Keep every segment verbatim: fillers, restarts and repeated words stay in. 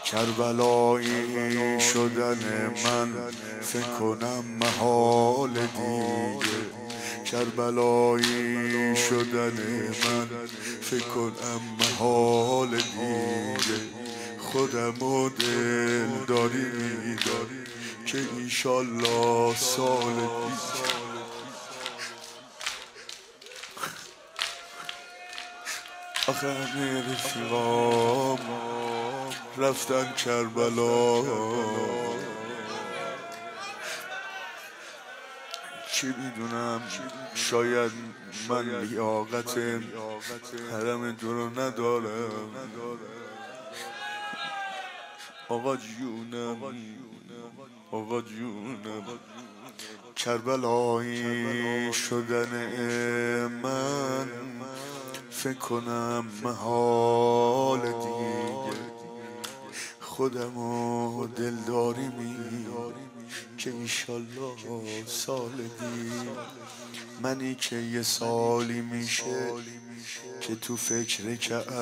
کربلایی شدن من فکر کنم محال دیگه، کربلایی شدن من فکر کنم محال دیگه. خودم و دل داری میداری که ایشالله سال دیگه. آخه همه رفیقام رفتن کربلا، چی میدونم شاید من لیاقت حرم تو رو ندارم. آقا جونم آقا جونم، کربلایی شدن من فکر کنم محال دیگه. خودم و دلداری میاری که ایشالله سال دیگه. منی که یه سالی میشه که تو فکر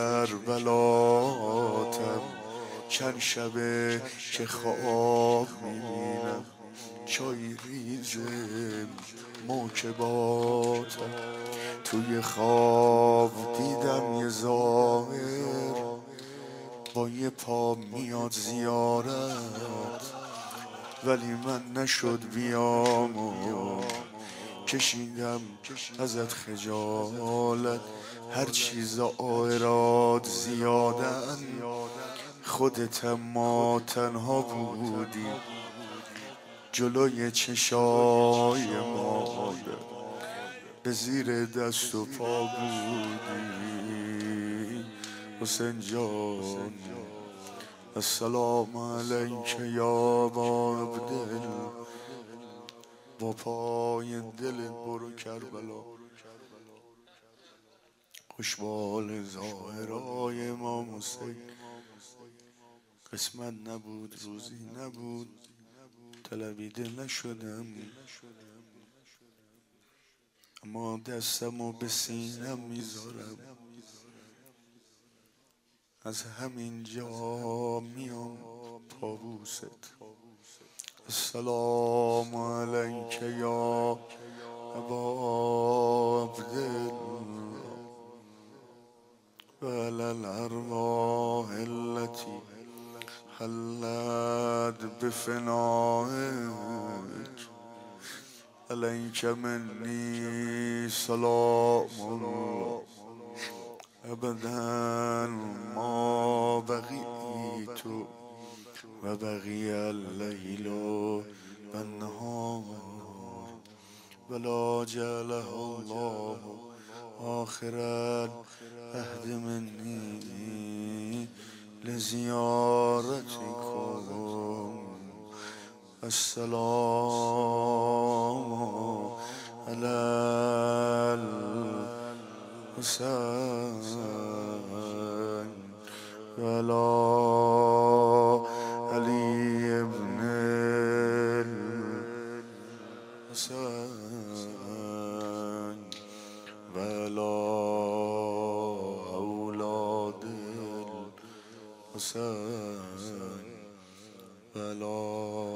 کربلاتم، چند شبه که خواب میبینم چای ریزه موکباتم. توی خواب دیدم یه ظاهر با یه پا میاد زیارت، ولی من نشد بیام و کشیدم ازت خجالت. هر چیز آیراد زیادن خودت ما تنها بودی، جلوی چشای ما به زیر دست و پا بودی. حسین جان السلام علیک یا ابا عبدل، با پای دل برو کربلا. خوشبال ظاهرای امام حسین، قسمت نبود روزی نبود طلبیده نشدم، اما دستمو به سینم میذارم. از همین جا میام طاووست. السلام علیک یا ابا عبدل و علی الارواح التي حلت بفنائک. علیک منی سلام الله ابدا ما بقیت و بقی اللیل و النهار ولا جعله الله آخر العهد منی لزیارتکم. السلام علی الحسین و علی علی ابن الحسین و علی اولاد الحسین و علی